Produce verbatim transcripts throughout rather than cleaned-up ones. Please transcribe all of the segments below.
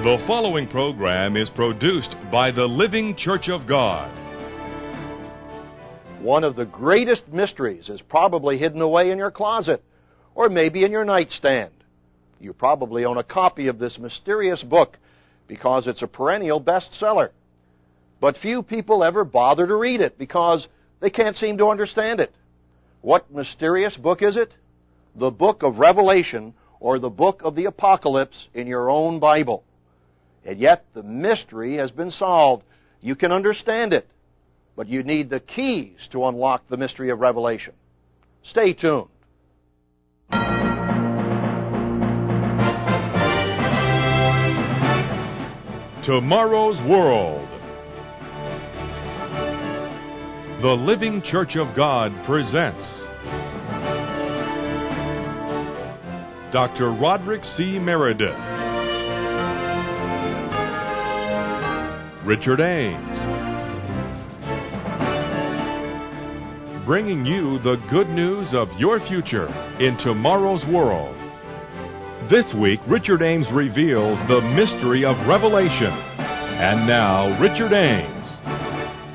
The following program is produced by the Living Church of God. One of the greatest mysteries is probably hidden away in your closet, or maybe in your nightstand. You probably own a copy of this mysterious book because it's a perennial bestseller. But few people ever bother to read it because they can't seem to understand it. What mysterious book is it? The book of Revelation, or the book of the Apocalypse in your own Bible. And yet the mystery has been solved. You can understand it, but you need the keys to unlock the mystery of Revelation. Stay tuned. Tomorrow's World. The Living Church of God presents Doctor Roderick C. Meredith, Richard Ames, bringing you the good news of your future in tomorrow's world. This week, Richard Ames reveals the mystery of Revelation. And now, Richard Ames.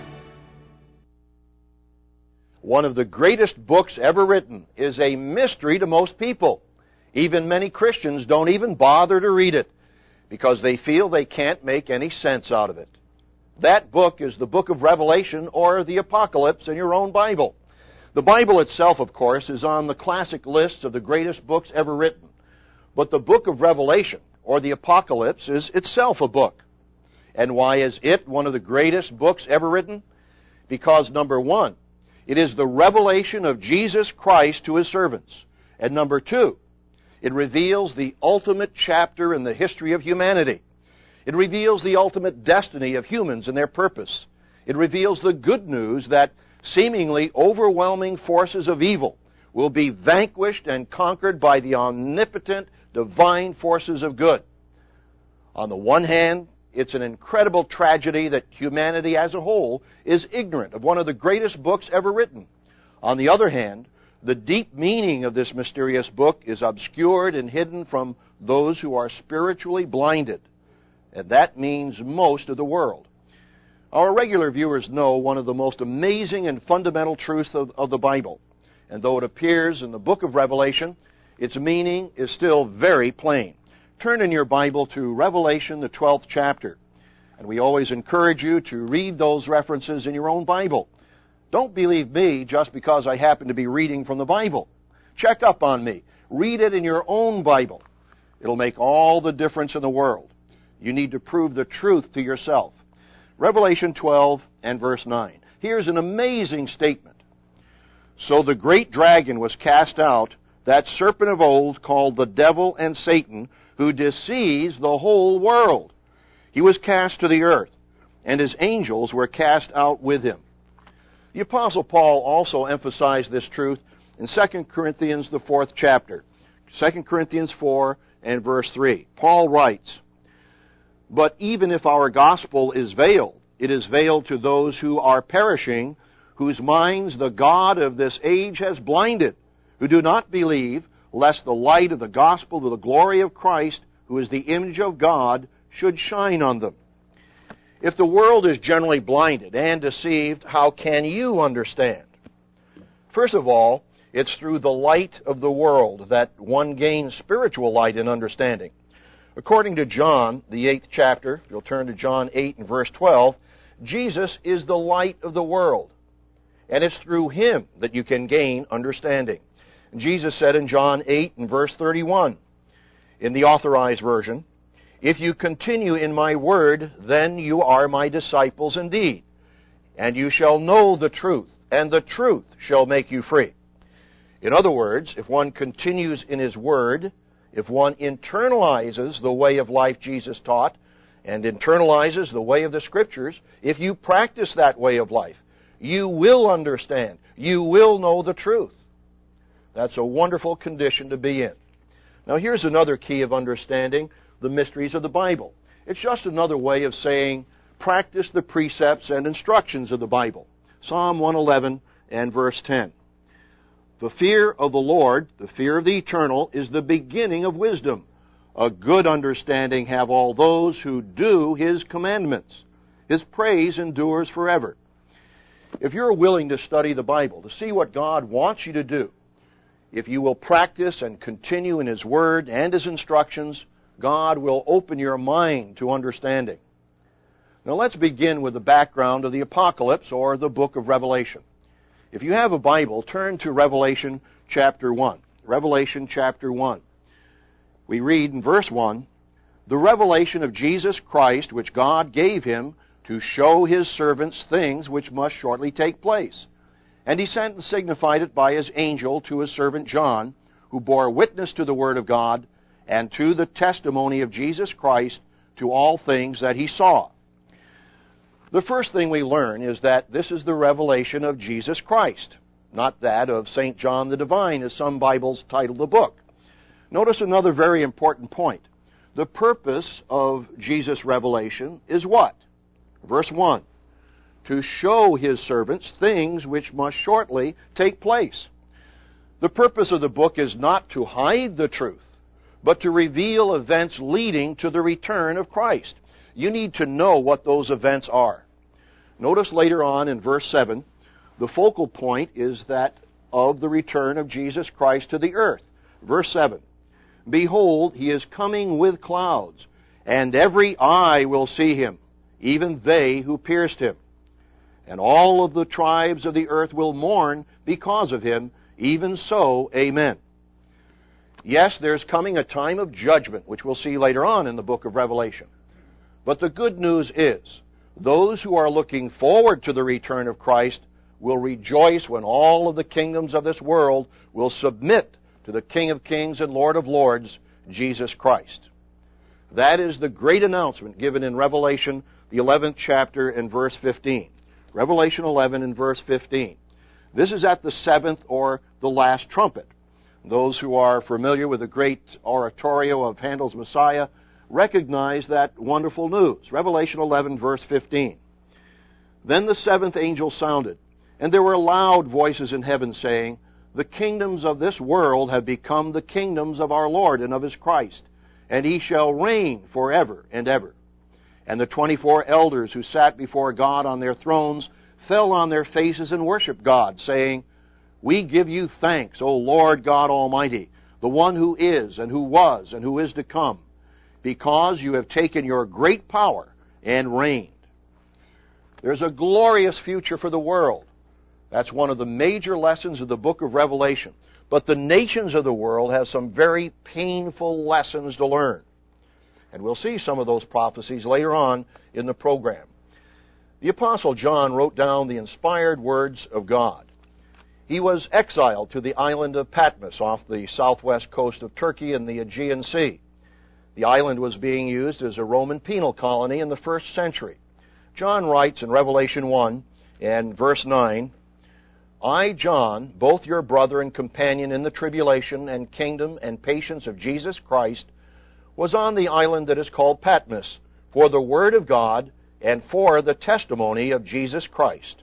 One of the greatest books ever written is a mystery to most people. Even many Christians don't even bother to read it because they feel they can't make any sense out of it. That book is the book of Revelation, or the Apocalypse in your own Bible. The Bible itself, of course, is on the classic list of the greatest books ever written. But the book of Revelation, or the Apocalypse, is itself a book. And why is it one of the greatest books ever written? Because, number one, it is the revelation of Jesus Christ to His servants. And number two, it reveals the ultimate chapter in the history of humanity. It reveals the ultimate destiny of humans and their purpose. It reveals the good news that seemingly overwhelming forces of evil will be vanquished and conquered by the omnipotent divine forces of good. On the one hand, it's an incredible tragedy that humanity as a whole is ignorant of one of the greatest books ever written. On the other hand, the deep meaning of this mysterious book is obscured and hidden from those who are spiritually blinded. And that means most of the world. Our regular viewers know one of the most amazing and fundamental truths of, of the Bible. And though it appears in the book of Revelation, its meaning is still very plain. Turn in your Bible to Revelation, the twelfth chapter. And we always encourage you to read those references in your own Bible. Don't believe me just because I happen to be reading from the Bible. Check up on me. Read it in your own Bible. It'll make all the difference in the world. You need to prove the truth to yourself. Revelation twelve and verse nine. Here's an amazing statement. So the great dragon was cast out, that serpent of old called the devil and Satan, who deceives the whole world. He was cast to the earth, and his angels were cast out with him. The Apostle Paul also emphasized this truth in Second Corinthians, the fourth chapter. Second Corinthians four and verse three. Paul writes, but even if our gospel is veiled, it is veiled to those who are perishing, whose minds the God of this age has blinded, who do not believe, lest the light of the gospel of the glory of Christ, who is the image of God, should shine on them. If the world is generally blinded and deceived, how can you understand? First of all, it's through the light of the world that one gains spiritual light and understanding. According to John, the eighth chapter, you'll turn to John eight and verse twelve, Jesus is the light of the world. And it's through Him that you can gain understanding. And Jesus said in John eight and verse thirty-one, in the Authorized Version, if you continue in my word, then you are my disciples indeed. And you shall know the truth, and the truth shall make you free. In other words, if one continues in His word, if one internalizes the way of life Jesus taught, and internalizes the way of the Scriptures, if you practice that way of life, you will understand. You will know the truth. That's a wonderful condition to be in. Now here's another key of understanding the mysteries of the Bible. It's just another way of saying, practice the precepts and instructions of the Bible. Psalm one eleven and verse ten. The fear of the Lord, the fear of the eternal, is the beginning of wisdom. A good understanding have all those who do His commandments. His praise endures forever. If you're willing to study the Bible, to see what God wants you to do, if you will practice and continue in His Word and His instructions, God will open your mind to understanding. Now let's begin with the background of the Apocalypse, or the book of Revelation. If you have a Bible, turn to Revelation chapter one. Revelation chapter one. We read in verse one, "The revelation of Jesus Christ, which God gave Him to show His servants things which must shortly take place. And He sent and signified it by His angel to His servant John, who bore witness to the Word of God and to the testimony of Jesus Christ, to all things that He saw." The first thing we learn is that this is the revelation of Jesus Christ, not that of Saint John the Divine, as some Bibles title the book. Notice another very important point. The purpose of Jesus' revelation is what? Verse one, "To show His servants things which must shortly take place." The purpose of the book is not to hide the truth, but to reveal events leading to the return of Christ. You need to know what those events are. Notice later on in verse seven, the focal point is that of the return of Jesus Christ to the earth. Verse seven, "Behold, He is coming with clouds, and every eye will see Him, even they who pierced Him. And all of the tribes of the earth will mourn because of Him, even so, amen." Yes, there's coming a time of judgment, which we'll see later on in the book of Revelation. But the good news is, those who are looking forward to the return of Christ will rejoice when all of the kingdoms of this world will submit to the King of Kings and Lord of Lords, Jesus Christ. That is the great announcement given in Revelation, the eleventh chapter and verse fifteen. Revelation eleven and verse fifteen. This is at the seventh, or the last trumpet. Those who are familiar with the great oratorio of Handel's Messiah recognize that wonderful news. Revelation eleven, verse fifteen. "Then the seventh angel sounded, and there were loud voices in heaven saying, 'The kingdoms of this world have become the kingdoms of our Lord and of His Christ, and He shall reign forever and ever.' And the twenty-four elders who sat before God on their thrones fell on their faces and worshiped God, saying, 'We give You thanks, O Lord God Almighty, the one who is, and who was, and who is to come, because You have taken Your great power and reigned.'" There's a glorious future for the world. That's one of the major lessons of the book of Revelation. But the nations of the world have some very painful lessons to learn. And we'll see some of those prophecies later on in the program. The Apostle John wrote down the inspired words of God. He was exiled to the island of Patmos off the southwest coast of Turkey in the Aegean Sea. The island was being used as a Roman penal colony in the first century. John writes in Revelation one and verse nine, "I, John, both your brother and companion in the tribulation and kingdom and patience of Jesus Christ, was on the island that is called Patmos, for the word of God and for the testimony of Jesus Christ."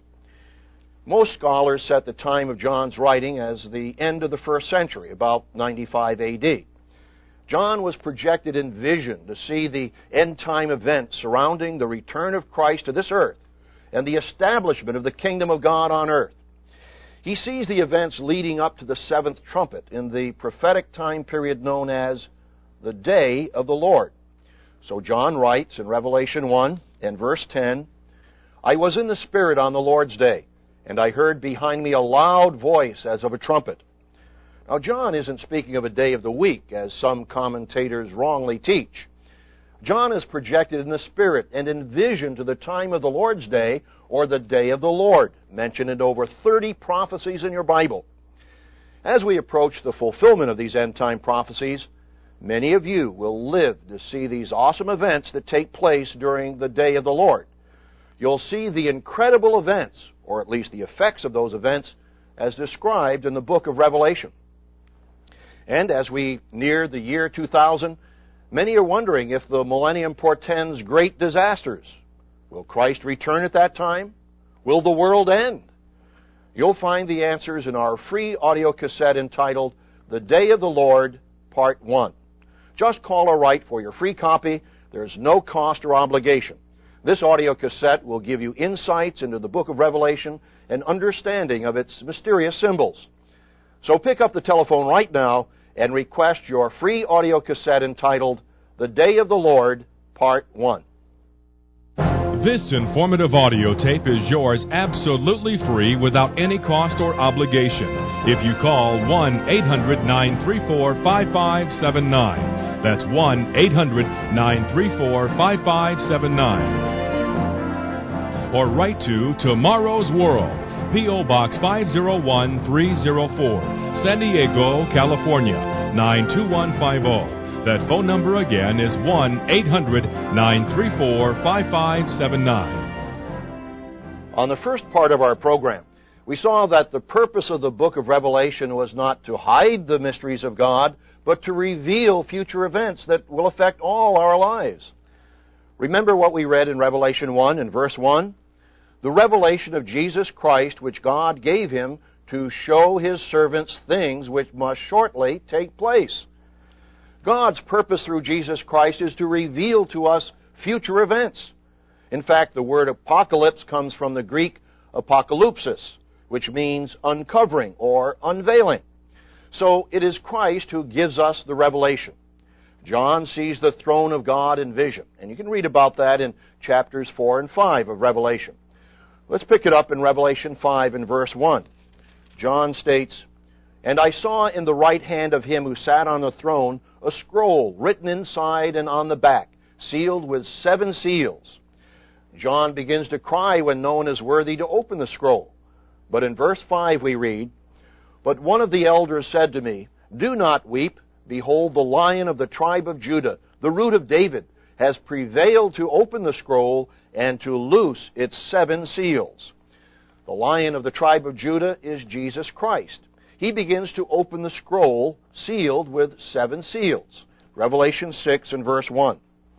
Most scholars set the time of John's writing as the end of the first century, about ninety-five A D. John was projected in vision to see the end-time events surrounding the return of Christ to this earth and the establishment of the kingdom of God on earth. He sees the events leading up to the seventh trumpet in the prophetic time period known as the day of the Lord. So John writes in Revelation one and verse ten, "I was in the Spirit on the Lord's day, and I heard behind me a loud voice as of a trumpet." Now John isn't speaking of a day of the week, as some commentators wrongly teach. John is projected in the Spirit and in vision to the time of the Lord's day, or the day of the Lord, mentioned in over thirty prophecies in your Bible. As we approach the fulfillment of these end-time prophecies, many of you will live to see these awesome events that take place during the day of the Lord. You'll see the incredible events, or at least the effects of those events, as described in the book of Revelation. And as we near the year two thousand, many are wondering if the millennium portends great disasters. Will Christ return at that time? Will the world end? You'll find the answers in our free audio cassette entitled The Day of the Lord, Part one. just call or write for your free copy. There's no cost or obligation. This audio cassette will give you insights into the book of Revelation and understanding of its mysterious symbols. So pick up the telephone right now and request your free audio cassette entitled The Day of the Lord, Part one. This informative audio tape is yours absolutely free without any cost or obligation if you call one eight hundred, nine three four, five five seven nine. That's one eight hundred, nine three four, five five seven nine. Or write to Tomorrow's World, P O. Box five oh one three oh four, San Diego, California, nine two one five oh. That phone number again is one eight hundred, nine three four, five five seven nine. On the first part of our program, we saw that the purpose of the book of Revelation was not to hide the mysteries of God, but to reveal future events that will affect all our lives. Remember what we read in Revelation one and verse one? The revelation of Jesus Christ, which God gave him to show his servants things which must shortly take place. God's purpose through Jesus Christ is to reveal to us future events. In fact, the word apocalypse comes from the Greek apokalypsis, which means uncovering or unveiling. So it is Christ who gives us the revelation. John sees the throne of God in vision, and you can read about that in chapters four and five of Revelation. Let's pick it up in Revelation five and verse one. John states, "And I saw in the right hand of him who sat on the throne a scroll written inside and on the back, sealed with seven seals." John begins to cry when no one is worthy to open the scroll. But in verse five we read, "But one of the elders said to me, 'Do not weep. Behold, the Lion of the tribe of Judah, the Root of David, has prevailed to open the scroll and to loose its seven seals.'" The Lion of the tribe of Judah is Jesus Christ. He begins to open the scroll sealed with seven seals. Revelation six and verse one.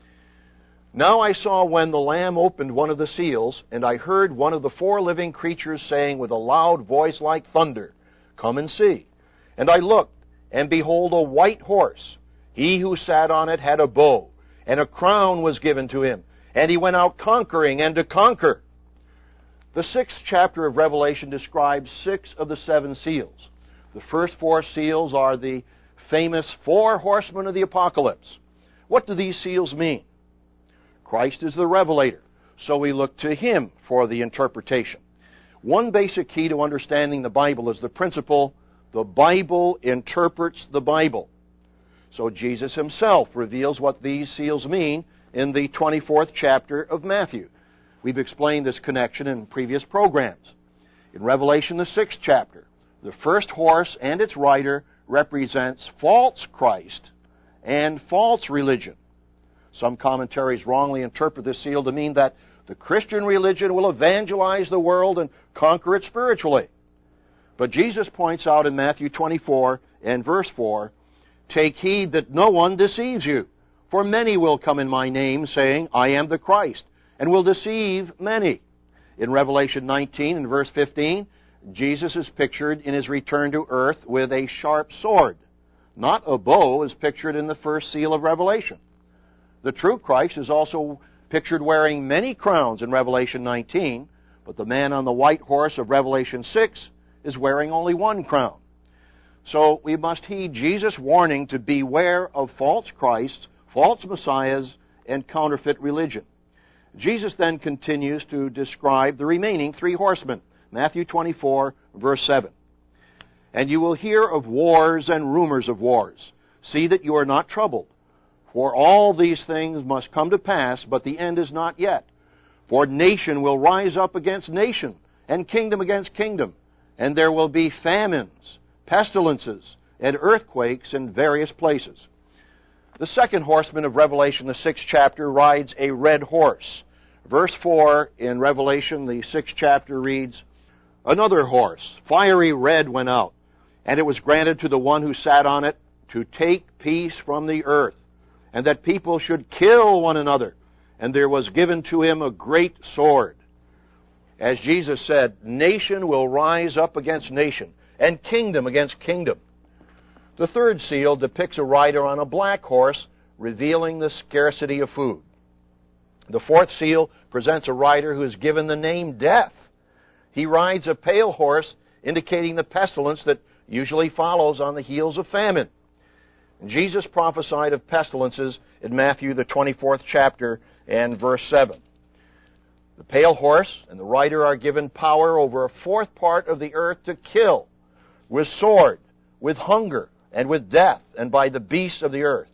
"Now I saw when the Lamb opened one of the seals, and I heard one of the four living creatures saying with a loud voice like thunder, 'Come and see.' And I looked, and behold, a white horse. He who sat on it had a bow, and a crown was given to him, and he went out conquering and to conquer." The sixth chapter of Revelation describes six of the seven seals. The first four seals are the famous four horsemen of the apocalypse. What do these seals mean? Christ is the revelator, so we look to him for the interpretation. One basic key to understanding the Bible is the principle, the Bible interprets the Bible. So Jesus himself reveals what these seals mean in the twenty-fourth chapter of Matthew. We've explained this connection in previous programs. In Revelation, the sixth chapter, the first horse and its rider represents false Christ and false religion. Some commentaries wrongly interpret this seal to mean that the Christian religion will evangelize the world and conquer it spiritually. But Jesus points out in Matthew twenty-four and verse four, "Take heed that no one deceives you, for many will come in my name, saying, 'I am the Christ,' and will deceive many." In Revelation nineteen and verse fifteen, Jesus is pictured in his return to earth with a sharp sword. Not a bow as pictured in the first seal of Revelation. The true Christ is also pictured wearing many crowns in Revelation nineteen, but the man on the white horse of Revelation six is wearing only one crown. So we must heed Jesus' warning to beware of false Christs, false messiahs, and counterfeit religion. Jesus then continues to describe the remaining three horsemen. Matthew twenty-four, verse seven. "And you will hear of wars and rumors of wars. See that you are not troubled. For all these things must come to pass, but the end is not yet. For nation will rise up against nation, and kingdom against kingdom. And there will be famines, pestilences, and earthquakes in various places." The second horseman of Revelation, the sixth chapter, rides a red horse. Verse four in Revelation, the sixth chapter, reads, "Another horse, fiery red, went out, and it was granted to the one who sat on it to take peace from the earth, and that people should kill one another. And there was given to him a great sword." As Jesus said, nation will rise up against nation, and kingdom against kingdom. The third seal depicts a rider on a black horse, revealing the scarcity of food. The fourth seal presents a rider who is given the name Death. He rides a pale horse, indicating the pestilence that usually follows on the heels of famine. Jesus prophesied of pestilences in Matthew, the twenty-fourth chapter, and verse seven. The pale horse and the rider are given power over a fourth part of the earth to kill, with sword, with hunger, and with death, and by the beasts of the earth.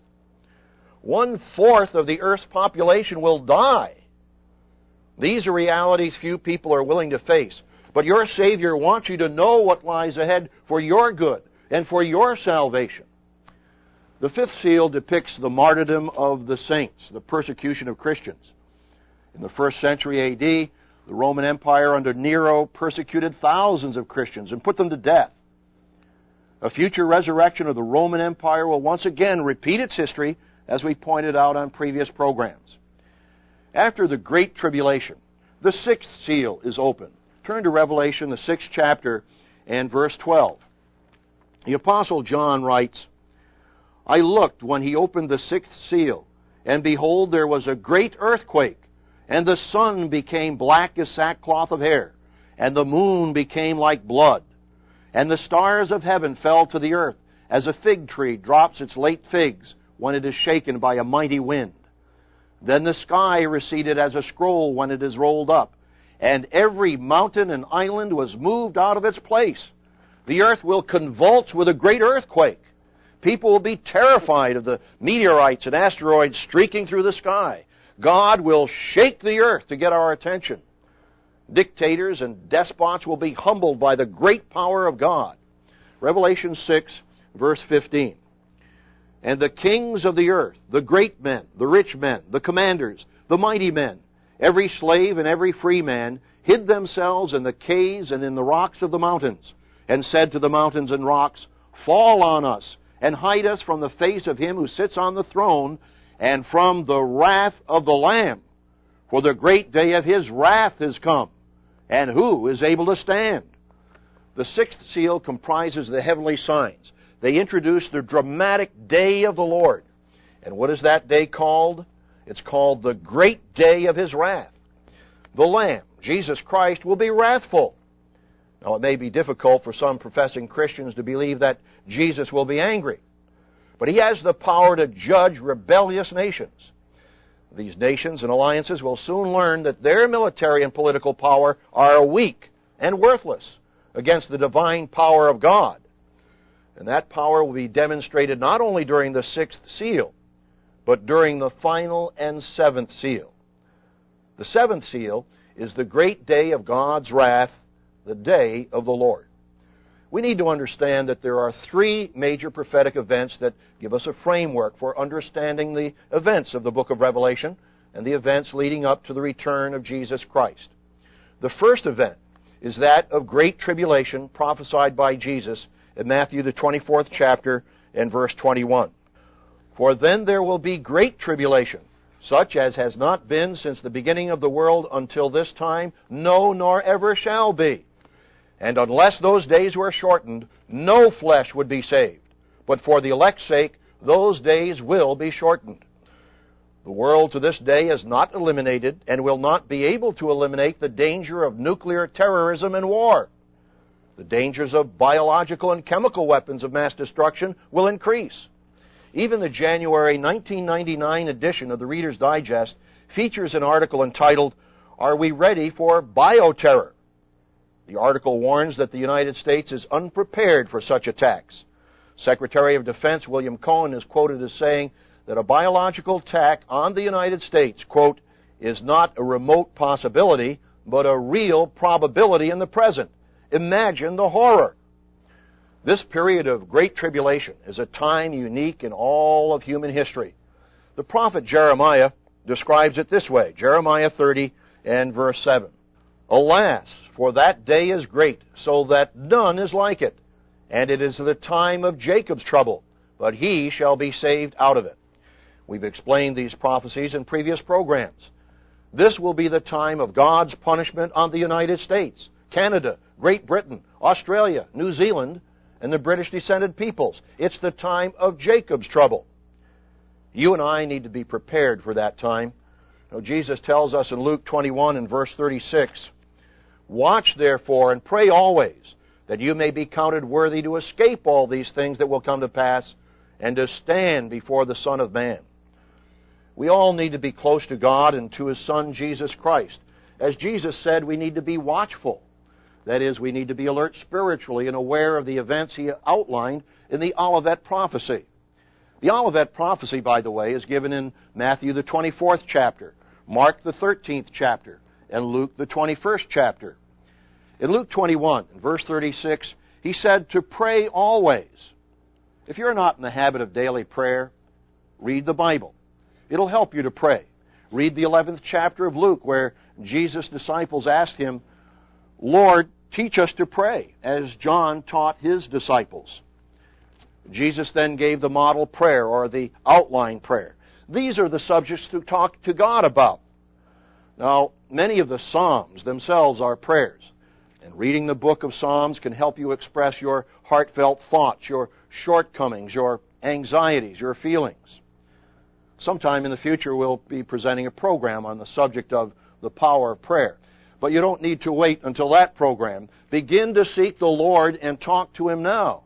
One-fourth of the earth's population will die. These are realities few people are willing to face. But your Savior wants you to know what lies ahead for your good and for your salvation. The fifth seal depicts the martyrdom of the saints, the persecution of Christians. In the first century A D, the Roman Empire under Nero persecuted thousands of Christians and put them to death. A future resurrection of the Roman Empire will once again repeat its history, as we pointed out on previous programs. After the Great Tribulation, the sixth seal is opened. Turn to Revelation, the sixth chapter, and verse twelve. The Apostle John writes, I looked when he opened the sixth seal, and behold, there was a great earthquake, and the sun became black as sackcloth of hair, and the moon became like blood, and the stars of heaven fell to the earth, as a fig tree drops its late figs when it is shaken by a mighty wind. Then the sky receded as a scroll when it is rolled up, and every mountain and island was moved out of its place. The earth will convulse with a great earthquake. People will be terrified of the meteorites and asteroids streaking through the sky. God will shake the earth to get our attention. Dictators and despots will be humbled by the great power of God. Revelation six, verse fifteen. And the kings of the earth, the great men, the rich men, the commanders, the mighty men, every slave and every free man, hid themselves in the caves and in the rocks of the mountains, and said to the mountains and rocks, Fall on us, and hide us from the face of him who sits on the throne, and from the wrath of the Lamb. For the great day of his wrath is come, and who is able to stand? The sixth seal comprises the heavenly signs. They introduce the dramatic day of the Lord. And what is that day called? It's called the great day of his wrath. The Lamb, Jesus Christ, will be wrathful. Now, it may be difficult for some professing Christians to believe that Jesus will be angry, but he has the power to judge rebellious nations. These nations and alliances will soon learn that their military and political power are weak and worthless against the divine power of God. And that power will be demonstrated not only during the sixth seal, but during the final and seventh seal. The seventh seal is the great day of God's wrath, the day of the Lord. We need to understand that there are three major prophetic events that give us a framework for understanding the events of the book of Revelation and the events leading up to the return of Jesus Christ. The first event is that of great tribulation prophesied by Jesus in Matthew, the twenty-fourth chapter, and verse twenty-one. For then there will be great tribulation, such as has not been since the beginning of the world until this time, no, nor ever shall be. And unless those days were shortened, no flesh would be saved. But for the elect's sake, those days will be shortened. The world to this day has not eliminated and will not be able to eliminate the danger of nuclear terrorism and war. The dangers of biological and chemical weapons of mass destruction will increase. Even the January nineteen ninety-nine edition of the Reader's Digest features an article entitled, Are We Ready for Bioterror? The article warns that the United States is unprepared for such attacks. Secretary of Defense William Cohen is quoted as saying that a biological attack on the United States, quote, is not a remote possibility, but a real probability in the present. Imagine the horror. This period of great tribulation is a time unique in all of human history. The prophet Jeremiah describes it this way, Jeremiah thirty and verse seven. Alas, for that day is great, so that none is like it. And it is the time of Jacob's trouble, but he shall be saved out of it. We've explained these prophecies in previous programs. This will be the time of God's punishment on the United States, Canada, Great Britain, Australia, New Zealand, and the British-descended peoples. It's the time of Jacob's trouble. You and I need to be prepared for that time. You know, Jesus tells us in Luke twenty-one and verse thirty-six, "Watch therefore and pray always, that you may be counted worthy to escape all these things that will come to pass, and to stand before the Son of Man." We all need to be close to God and to His Son, Jesus Christ. As Jesus said, we need to be watchful. That is, we need to be alert spiritually and aware of the events He outlined in the Olivet prophecy. The Olivet prophecy, by the way, is given in Matthew the twenty-fourth chapter, Mark the thirteenth chapter, and Luke the twenty-first chapter. In Luke twenty-one, in verse thirty-six, He said to pray always. If you're not in the habit of daily prayer, read the Bible. It'll help you to pray. Read the eleventh chapter of Luke, where Jesus' disciples asked Him, "Lord, teach us to pray, as John taught his disciples." Jesus then gave the model prayer, or the outline prayer. These are the subjects to talk to God about. Now, many of the Psalms themselves are prayers, and reading the book of Psalms can help you express your heartfelt thoughts, your shortcomings, your anxieties, your feelings. Sometime in the future, we'll be presenting a program on the subject of the power of prayer. But you don't need to wait until that program. Begin to seek the Lord and talk to Him now.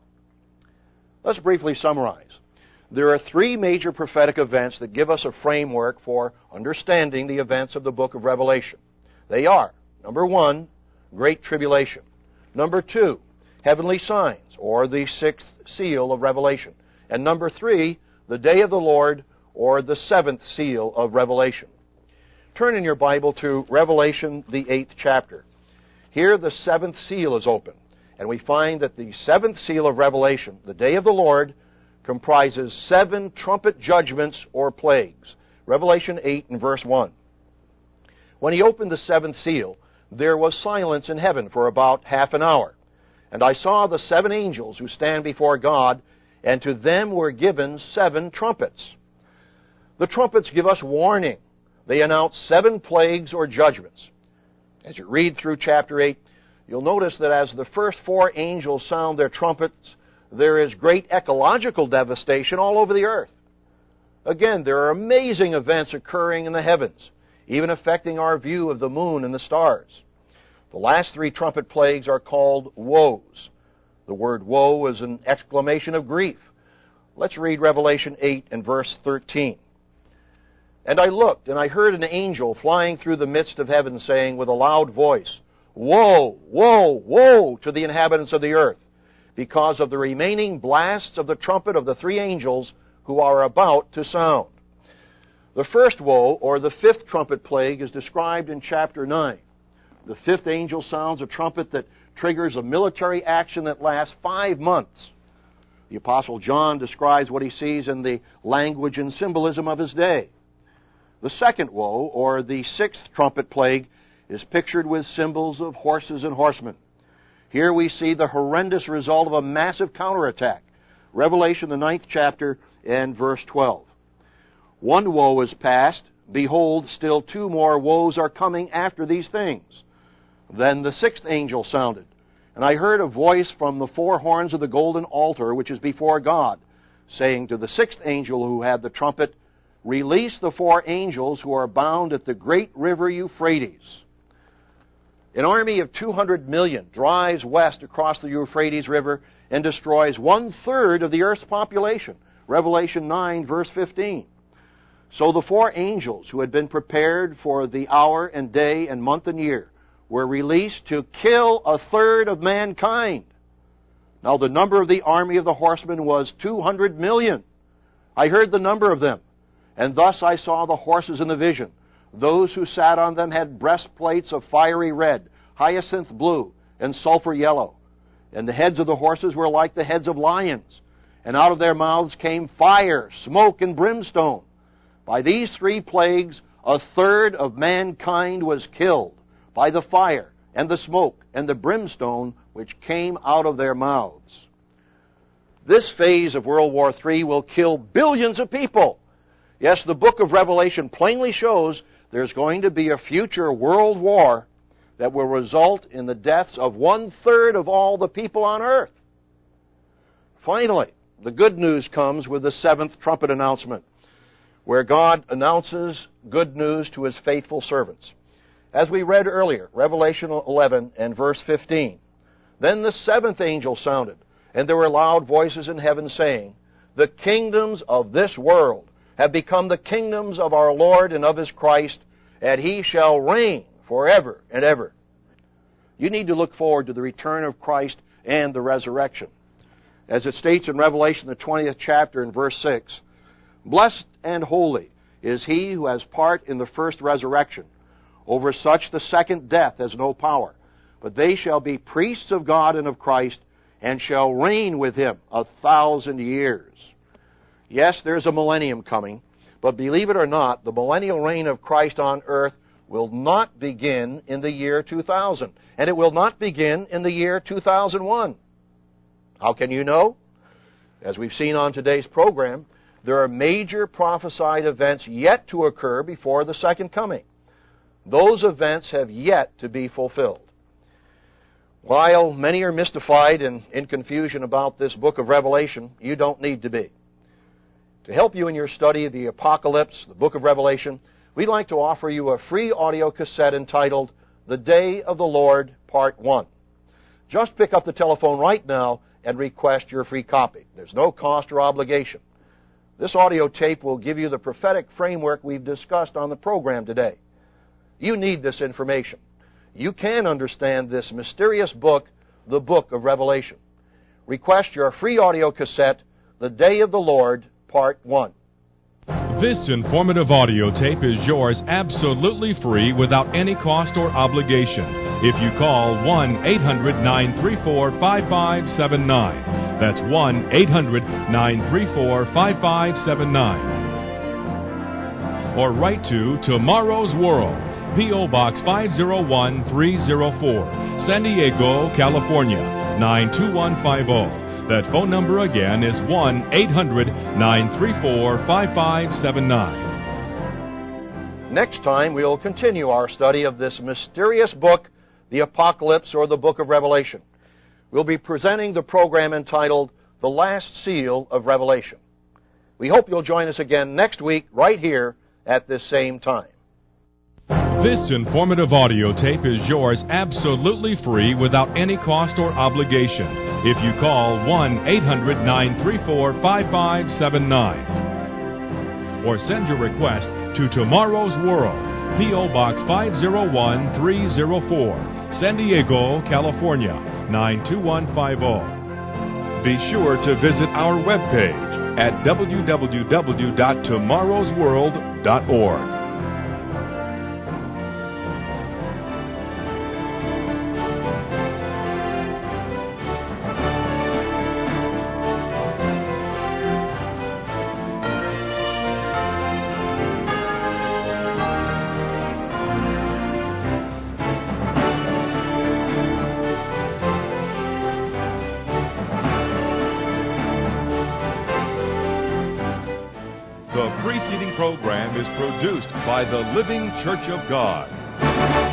Let's briefly summarize. There are three major prophetic events that give us a framework for understanding the events of the book of Revelation. They are, number one, Great Tribulation. Number two, heavenly signs, or the sixth seal of Revelation. And number three, the day of the Lord, or the seventh seal of Revelation. Turn in your Bible to Revelation, the eighth chapter. Here the seventh seal is open, and we find that the seventh seal of Revelation, the day of the Lord, comprises seven trumpet judgments or plagues. Revelation eight and verse one. When He opened the seventh seal, there was silence in heaven for about half an hour. And I saw the seven angels who stand before God, and to them were given seven trumpets. The trumpets give us warning. They announce seven plagues or judgments. As you read through chapter eight, you'll notice that as the first four angels sound their trumpets, there is great ecological devastation all over the earth. Again, there are amazing events occurring in the heavens, even affecting our view of the moon and the stars. The last three trumpet plagues are called woes. The word woe is an exclamation of grief. Let's read Revelation eight and verse thirteen. "And I looked, and I heard an angel flying through the midst of heaven, saying with a loud voice, Woe, woe, woe to the inhabitants of the earth, because of the remaining blasts of the trumpet of the three angels who are about to sound." The first woe, or the fifth trumpet plague, is described in chapter nine. The fifth angel sounds a trumpet that triggers a military action that lasts five months. The Apostle John describes what he sees in the language and symbolism of his day. The second woe, or the sixth trumpet plague, is pictured with symbols of horses and horsemen. Here we see the horrendous result of a massive counterattack. Revelation, the ninth chapter, and verse twelve. "One woe is past. Behold, still two more woes are coming after these things. Then the sixth angel sounded, and I heard a voice from the four horns of the golden altar which is before God, saying to the sixth angel who had the trumpet, Release the four angels who are bound at the great river Euphrates." An army of two hundred million drives west across the Euphrates River and destroys one-third of the earth's population. Revelation nine, verse fifteen. So the four angels who had been prepared for the hour and day and month and year were released to kill a third of mankind. Now the number of the army of the horsemen was two hundred million. I heard the number of them, and thus I saw the horses in the vision. Those who sat on them had breastplates of fiery red, hyacinth blue, and sulfur yellow. And the heads of the horses were like the heads of lions, and out of their mouths came fire, smoke, and brimstone. By these three plagues, a third of mankind was killed by the fire, and the smoke, and the brimstone which came out of their mouths. This phase of World War Three will kill billions of people. Yes, the book of Revelation plainly shows there's going to be a future world war that will result in the deaths of one-third of all the people on earth. Finally, the good news comes with the seventh trumpet announcement, where God announces good news to his faithful servants. As we read earlier, Revelation eleven and verse fifteen, "Then the seventh angel sounded, and there were loud voices in heaven saying, 'The kingdoms of this world have become the kingdoms of our Lord and of his Christ, and he shall reign forever and ever.'" You need to look forward to the return of Christ and the resurrection. As it states in Revelation, the twentieth chapter and verse six, "Blessed and holy is he who has part in the first resurrection. Over such the second death has no power, but they shall be priests of God and of Christ, and shall reign with him a thousand years." Yes, there's a millennium coming, but believe it or not, the millennial reign of Christ on earth will not begin in the year two thousand, and it will not begin in the year two thousand one. How can you know? As we've seen on today's program, there are major prophesied events yet to occur before the second coming. Those events have yet to be fulfilled. While many are mystified and in confusion about this book of Revelation, you don't need to be. To help you in your study of the Apocalypse, the book of Revelation, we'd like to offer you a free audio cassette entitled "The Day of the Lord, Part one. Just pick up the telephone right now and request your free copy. There's no cost or obligation. This audio tape will give you the prophetic framework we've discussed on the program today. You need this information. You can understand this mysterious book, the book of Revelation. Request your free audio cassette, "The Day of the Lord, Part one. This informative audio tape is yours absolutely free without any cost or obligation if you call one eight hundred nine three four five five seven nine. That's one eight hundred nine three four five five seven nine. Or write to Tomorrow's World, P O Box five oh one three oh four, San Diego, California, nine two one five oh. That phone number again is one eight hundred nine three four five five seven nine. Next time, we'll continue our study of this mysterious book, the Apocalypse, or the book of Revelation. We'll be presenting the program entitled "The Last Seal of Revelation." We hope you'll join us again next week right here at this same time. This informative audio tape is yours absolutely free without any cost or obligation if you call one eight hundred nine three four five five seven nine. Or send your request to Tomorrow's World, P O Box five oh one three oh four, San Diego, California, nine two one five oh. Be sure to visit our webpage at w w w dot tomorrows world dot org. The preceding program is produced by the Living Church of God.